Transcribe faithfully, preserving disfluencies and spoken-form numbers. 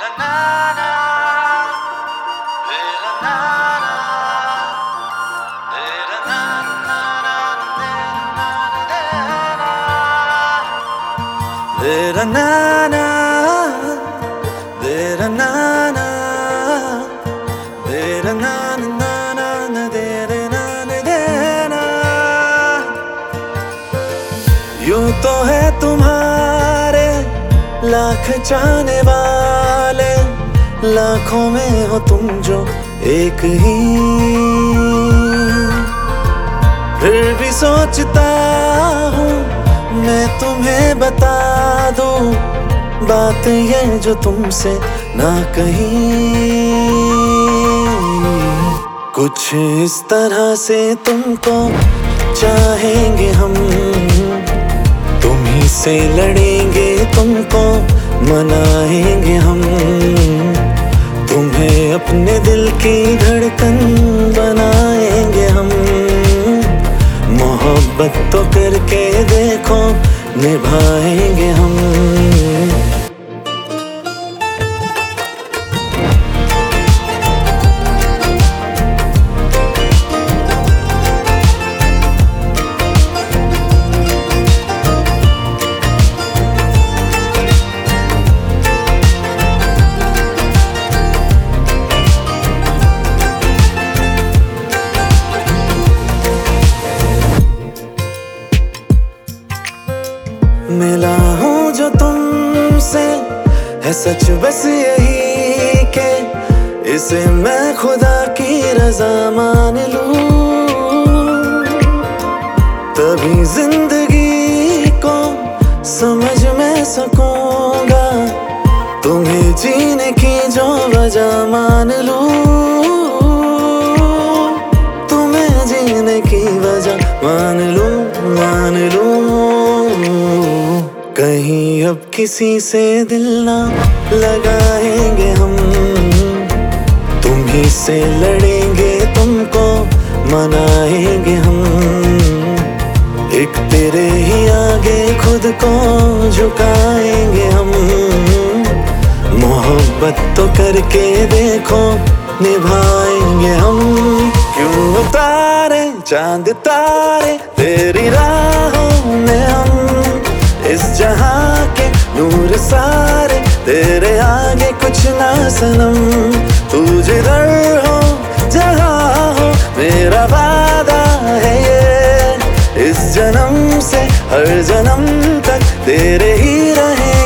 Dera na na, dera na na, dera na na na na, dera na na dera. यूं तो है तुम्हारे लाख चाहने वाले, लाखों में हो तुम जो एक ही। फिर भी सोचता हूँ मैं तुम्हें बता दूं बात ये जो तुमसे ना कही। कुछ इस तरह से तुमको चाहेंगे हम, तुम्हीं से लड़ेंगे तुमको मनाएंगे हम। तुम्हें अपने दिल की धड़कन बनाएंगे हम। मोहब्बत तो करके देखो निभाएंगे हम। मिला हूँ जो तुमसे है सच बस यही के इसे मैं खुदा की रजा मान लूं। तभी जिंदगी को समझ में सकूंगा, तुम्हें जीने की जो वजह मान लूं। तुम्हें जीने की वजह मान लूं, मान लूं। कहीं अब किसी से दिल ना लगाएंगे हम, तुम्हीं से लड़ेंगे तुमको मनाएंगे हम। एक तेरे ही आगे खुद को झुकाएंगे हम। मोहब्बत तो करके देखो निभाएंगे हम। क्यों उतारे चांद तारे तेरी राहों में हम, इस जहां के नूर सारे तेरे आगे कुछ ना सनम। तू जिधर हो जहां हो मेरा वादा है ये, इस जन्म से हर जन्म तक तेरे ही रहे